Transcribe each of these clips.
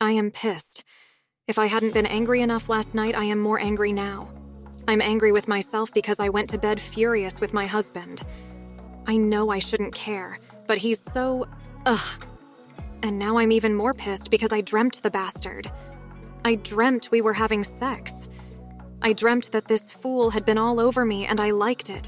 I am pissed. If I hadn't been angry enough last night, I am more angry now. I'm angry with myself because I went to bed furious with my husband. I know I shouldn't care, but he's so... ugh. And now I'm even more pissed because I dreamt the bastard. I dreamt we were having sex. I dreamt that this fool had been all over me and I liked it.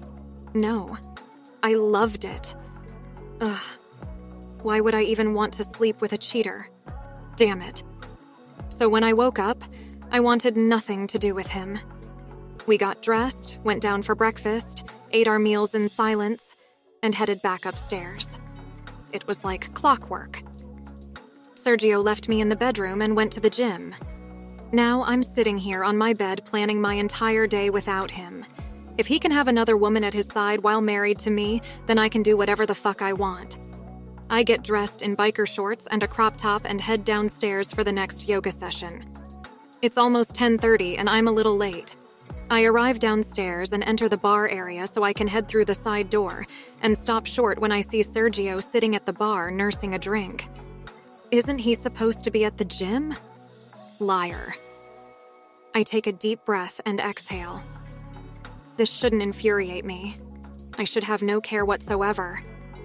No, I loved it. Ugh. Why would I even want to sleep with a cheater? Damn it. So when I woke up, I wanted nothing to do with him. We got dressed, went down for breakfast, ate our meals in silence, and headed back upstairs. It was like clockwork. Sergio left me in the bedroom and went to the gym. Now I'm sitting here on my bed planning my entire day without him. If he can have another woman at his side while married to me, then I can do whatever the fuck I want. I get dressed in biker shorts and a crop top and head downstairs for the next yoga session. It's almost 10:30 and I'm a little late. I arrive downstairs and enter the bar area so I can head through the side door and stop short when I see Sergio sitting at the bar nursing a drink. Isn't he supposed to be at the gym? Liar. I take a deep breath and exhale. This shouldn't infuriate me. I should have no care whatsoever.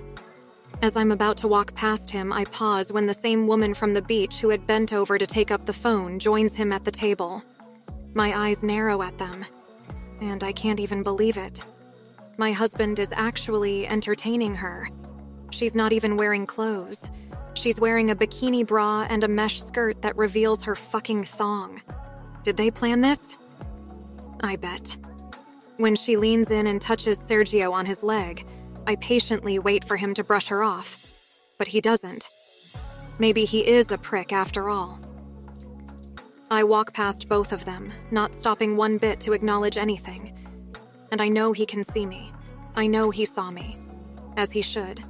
As I'm about to walk past him, I pause when the same woman from the beach who had bent over to take up the phone joins him at the table. My eyes narrow at them, and I can't even believe it. My husband is actually entertaining her. She's not even wearing clothes. She's wearing a bikini bra and a mesh skirt that reveals her fucking thong. Did they plan this? I bet. When she leans in and touches Sergio on his leg, I patiently wait for him to brush her off, but he doesn't. Maybe he is a prick after all. I walk past both of them, not stopping one bit to acknowledge anything. And I know he can see me. I know he saw me, as he should.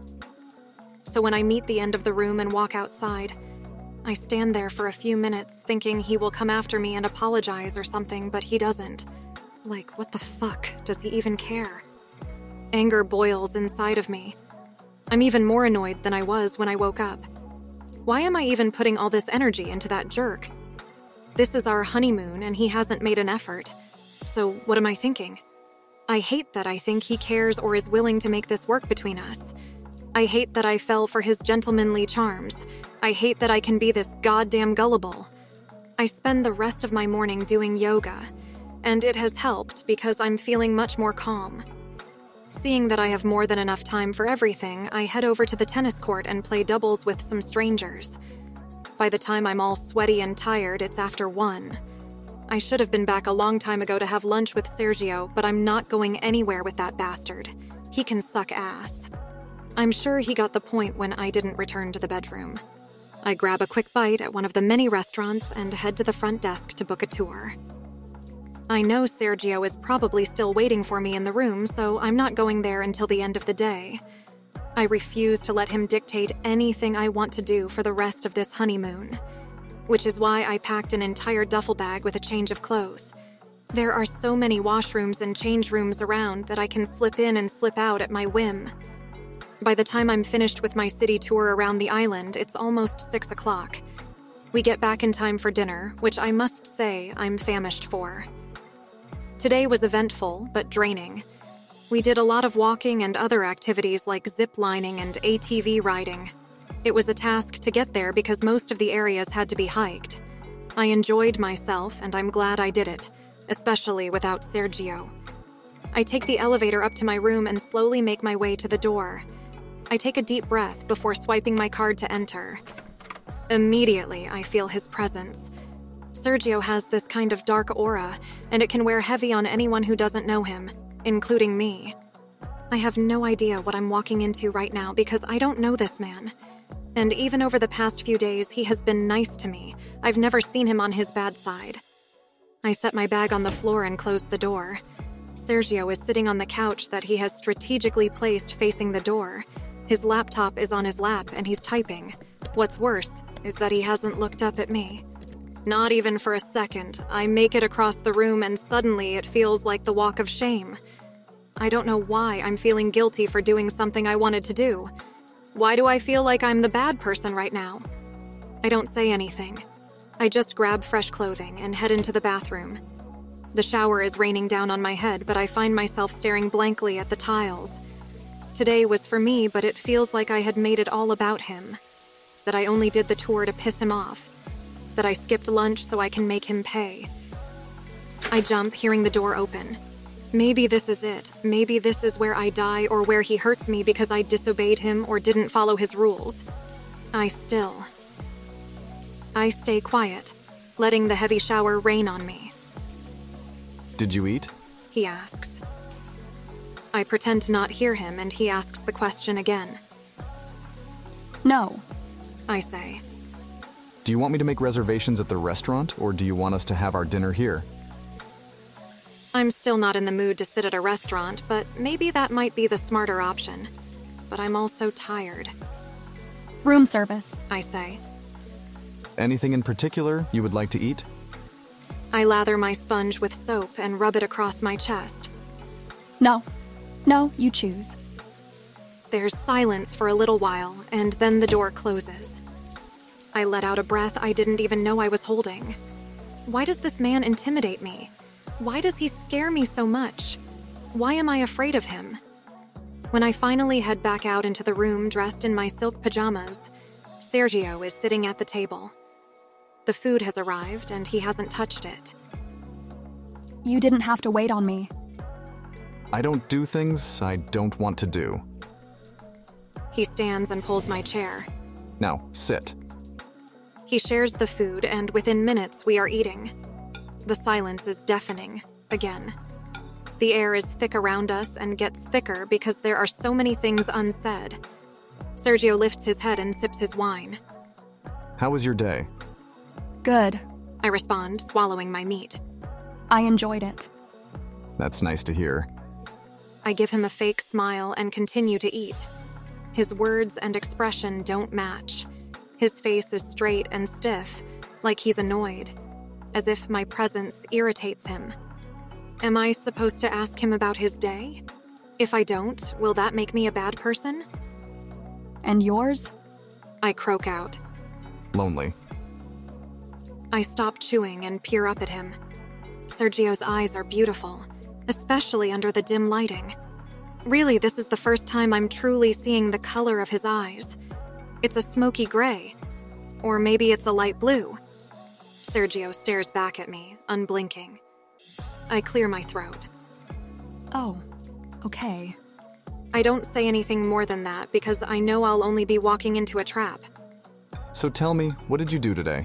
So when I meet the end of the room and walk outside, I stand there for a few minutes thinking he will come after me and apologize or something, but he doesn't. Like, what the fuck? Does he even care? Anger boils inside of me. I'm even more annoyed than I was when I woke up. Why am I even putting all this energy into that jerk? This is our honeymoon and he hasn't made an effort. So what am I thinking? I hate that I think he cares or is willing to make this work between us. I hate that I fell for his gentlemanly charms. I hate that I can be this goddamn gullible. I spend the rest of my morning doing yoga, and it has helped because I'm feeling much more calm. Seeing that I have more than enough time for everything, I head over to the tennis court and play doubles with some strangers. By the time I'm all sweaty and tired, it's after 1. I should have been back a long time ago to have lunch with Sergio, but I'm not going anywhere with that bastard. He can suck ass. I'm sure he got the point when I didn't return to the bedroom. I grab a quick bite at one of the many restaurants and head to the front desk to book a tour. I know Sergio is probably still waiting for me in the room, so I'm not going there until the end of the day. I refuse to let him dictate anything I want to do for the rest of this honeymoon, which is why I packed an entire duffel bag with a change of clothes. There are so many washrooms and change rooms around that I can slip in and slip out at my whim. By the time I'm finished with my city tour around the island, it's almost 6 o'clock. We get back in time for dinner, which I must say I'm famished for. Today was eventful, but draining. We did a lot of walking and other activities like zip lining and ATV riding. It was a task to get there because most of the areas had to be hiked. I enjoyed myself, and I'm glad I did it, especially without Sergio. I take the elevator up to my room and slowly make my way to the door. I take a deep breath before swiping my card to enter. Immediately, I feel his presence. Sergio has this kind of dark aura, and it can wear heavy on anyone who doesn't know him, including me. I have no idea what I'm walking into right now because I don't know this man. And even over the past few days, he has been nice to me. I've never seen him on his bad side. I set my bag on the floor and close the door. Sergio is sitting on the couch that he has strategically placed facing the door. His laptop is on his lap and he's typing. What's worse is that he hasn't looked up at me. Not even for a second. I make it across the room and suddenly it feels like the walk of shame. I don't know why I'm feeling guilty for doing something I wanted to do. Why do I feel like I'm the bad person right now? I don't say anything. I just grab fresh clothing and head into the bathroom. The shower is raining down on my head, but I find myself staring blankly at the tiles. Today was for me, but it feels like I had made it all about him. That I only did the tour to piss him off. That I skipped lunch so I can make him pay. I jump, hearing the door open. Maybe this is it. Maybe this is where I die or where he hurts me because I disobeyed him or didn't follow his rules. I stay quiet, letting the heavy shower rain on me. Did you eat? He asks. I pretend to not hear him, and he asks the question again. No, I say. Do you want me to make reservations at the restaurant, or do you want us to have our dinner here? I'm still not in the mood to sit at a restaurant, but maybe that might be the smarter option. But I'm also tired. Room service, I say. Anything in particular you would like to eat? I lather my sponge with soap and rub it across my chest. No. No, you choose. There's silence for a little while, and then the door closes. I let out a breath I didn't even know I was holding. Why does this man intimidate me? Why does he scare me so much? Why am I afraid of him? When I finally head back out into the room dressed in my silk pajamas, Sergio is sitting at the table. The food has arrived, and he hasn't touched it. You didn't have to wait on me. I don't do things I don't want to do. He stands and pulls my chair. Now, sit. He shares the food, and within minutes we are eating. The silence is deafening, again. The air is thick around us and gets thicker because there are so many things unsaid. Sergio lifts his head and sips his wine. How was your day? Good. I respond, swallowing my meat. I enjoyed it. That's nice to hear. I give him a fake smile and continue to eat. His words and expression don't match. His face is straight and stiff, like he's annoyed, as if my presence irritates him. Am I supposed to ask him about his day? If I don't, will that make me a bad person? And yours? I croak out. Lonely. I stop chewing and peer up at him. Sergio's eyes are beautiful, especially under the dim lighting. Really, this is the first time I'm truly seeing the color of his eyes. It's a smoky gray. Or maybe it's a light blue. Sergio stares back at me, unblinking. I clear my throat. Oh, okay. I don't say anything more than that because I know I'll only be walking into a trap. So tell me, what did you do today?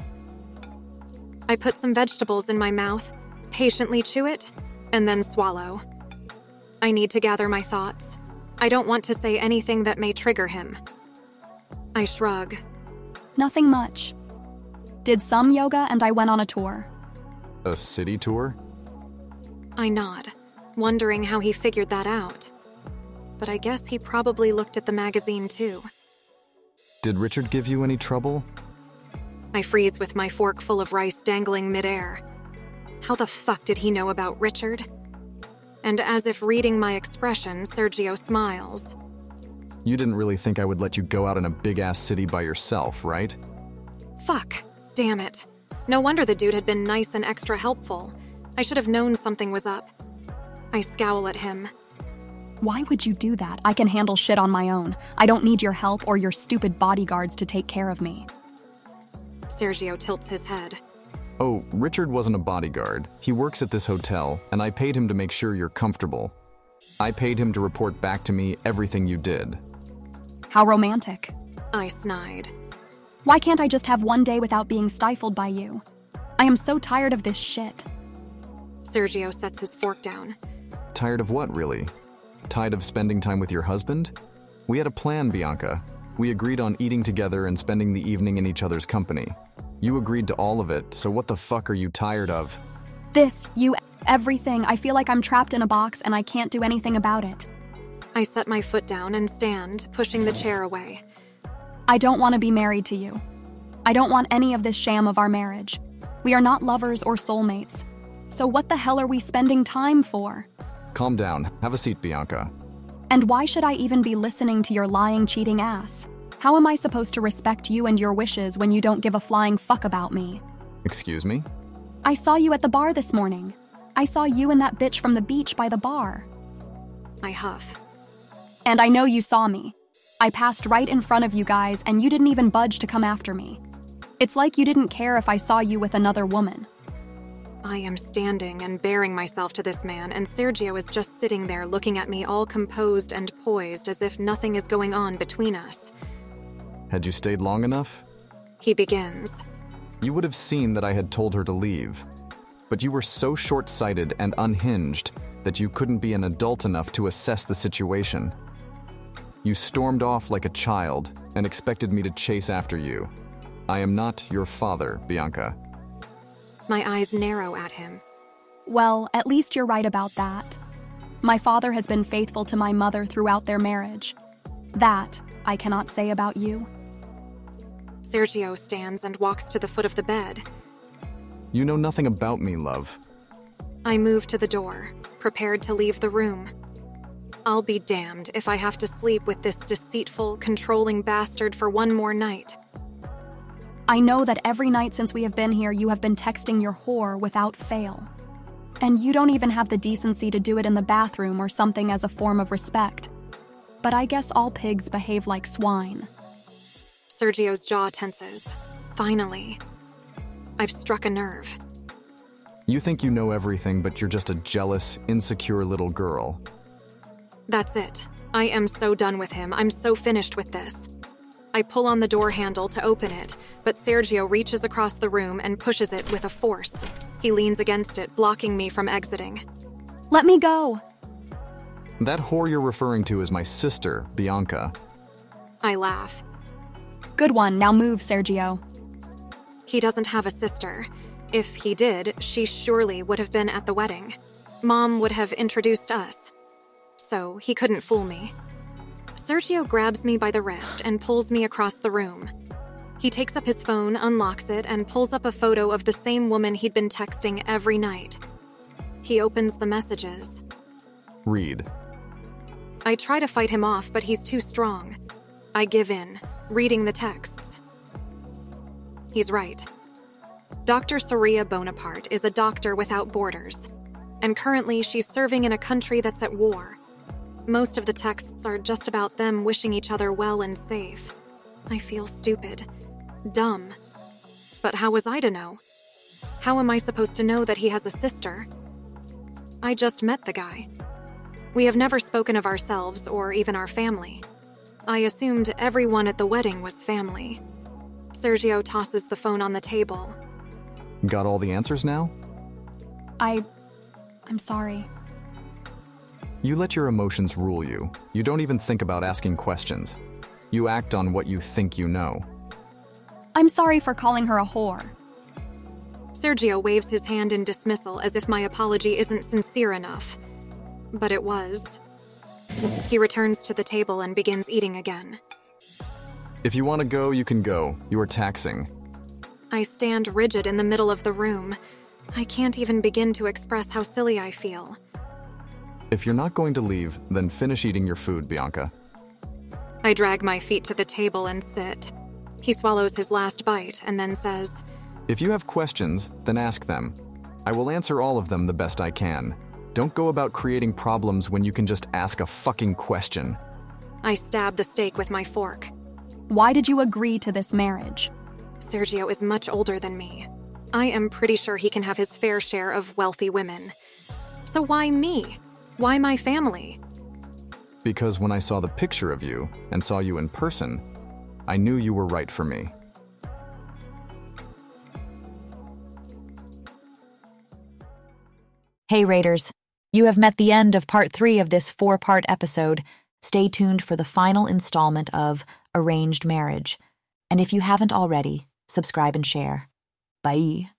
I put some vegetables in my mouth, patiently chew it, and then swallow. I need to gather my thoughts. I don't want to say anything that may trigger him. I shrug. Nothing much. Did some yoga and I went on a tour. A city tour? I nod, wondering how he figured that out. But I guess he probably looked at the magazine too. Did Richard give you any trouble? I freeze with my fork full of rice dangling midair. How the fuck did he know about Richard? And as if reading my expression, Sergio smiles. You didn't really think I would let you go out in a big-ass city by yourself, right? Fuck. Damn it. No wonder the dude had been nice and extra helpful. I should have known something was up. I scowl at him. Why would you do that? I can handle shit on my own. I don't need your help or your stupid bodyguards to take care of me. Sergio tilts his head. Oh, Richard wasn't a bodyguard. He works at this hotel, and I paid him to make sure you're comfortable. I paid him to report back to me everything you did. How romantic. I snide. Why can't I just have one day without being stifled by you? I am so tired of this shit. Sergio sets his fork down. Tired of what, really? Tired of spending time with your husband? We had a plan, Bianca. We agreed on eating together and spending the evening in each other's company. You agreed to all of it, so what the fuck are you tired of? This, you, everything. I feel like I'm trapped in a box and I can't do anything about it. I set my foot down and stand, pushing the chair away. I don't want to be married to you. I don't want any of this sham of our marriage. We are not lovers or soulmates. So what the hell are we spending time for? Calm down. Have a seat, Bianca. And why should I even be listening to your lying, cheating ass? How am I supposed to respect you and your wishes when you don't give a flying fuck about me? Excuse me? I saw you at the bar this morning. I saw you and that bitch from the beach by the bar. I huff. And I know you saw me. I passed right in front of you guys and you didn't even budge to come after me. It's like you didn't care if I saw you with another woman. I am standing and bearing myself to this man, and Sergio is just sitting there looking at me all composed and poised as if nothing is going on between us. Had you stayed long enough? He begins. You would have seen that I had told her to leave. But you were so short-sighted and unhinged that you couldn't be an adult enough to assess the situation. You stormed off like a child and expected me to chase after you. I am not your father, Bianca. My eyes narrow at him. Well, at least you're right about that. My father has been faithful to my mother throughout their marriage. That I cannot say about you. Sergio stands and walks to the foot of the bed. You know nothing about me, love. I move to the door, prepared to leave the room. I'll be damned if I have to sleep with this deceitful, controlling bastard for one more night. I know that every night since we have been here, you have been texting your whore without fail. And you don't even have the decency to do it in the bathroom or something as a form of respect. But I guess all pigs behave like swine. Sergio's jaw tenses. Finally. I've struck a nerve. You think you know everything, but you're just a jealous, insecure little girl. That's it. I am so done with him. I'm so finished with this. I pull on the door handle to open it, but Sergio reaches across the room and pushes it with a force. He leans against it, blocking me from exiting. Let me go. That whore you're referring to is my sister, Bianca. I laugh. Good one, now move, Sergio. He doesn't have a sister. If he did, she surely would have been at the wedding. Mom would have introduced us. So he couldn't fool me. Sergio grabs me by the wrist and pulls me across the room. He takes up his phone, unlocks it, and pulls up a photo of the same woman he'd been texting every night. He opens the messages. Read. I try to fight him off, but he's too strong. I give in, reading the texts. He's right. Dr. Soria Bonaparte is a doctor without borders, and currently she's serving in a country that's at war. Most of the texts are just about them wishing each other well and safe. I feel stupid, dumb. But how was I to know? How am I supposed to know that he has a sister? I just met the guy. We have never spoken of ourselves or even our family. I assumed everyone at the wedding was family. Sergio tosses the phone on the table. Got all the answers now? I'm sorry. You let your emotions rule you. You don't even think about asking questions. You act on what you think you know. I'm sorry for calling her a whore. Sergio waves his hand in dismissal as if my apology isn't sincere enough. But it was. He returns to the table and begins eating again. If you want to go, you can go. You are taxing. I stand rigid in the middle of the room. I can't even begin to express how silly I feel. If you're not going to leave, then finish eating your food, Bianca. I drag my feet to the table and sit. He swallows his last bite and then says, If you have questions, then ask them. I will answer all of them the best I can. Don't go about creating problems when you can just ask a fucking question. I stab the steak with my fork. Why did you agree to this marriage? Sergio is much older than me. I am pretty sure he can have his fair share of wealthy women. So why me? Why my family? Because when I saw the picture of you and saw you in person, I knew you were right for me. Hey Raiders, you have met the end of part 3 of this 4-part episode. Stay tuned for the final installment of Arranged Marriage. And if you haven't already, subscribe and share. Bye.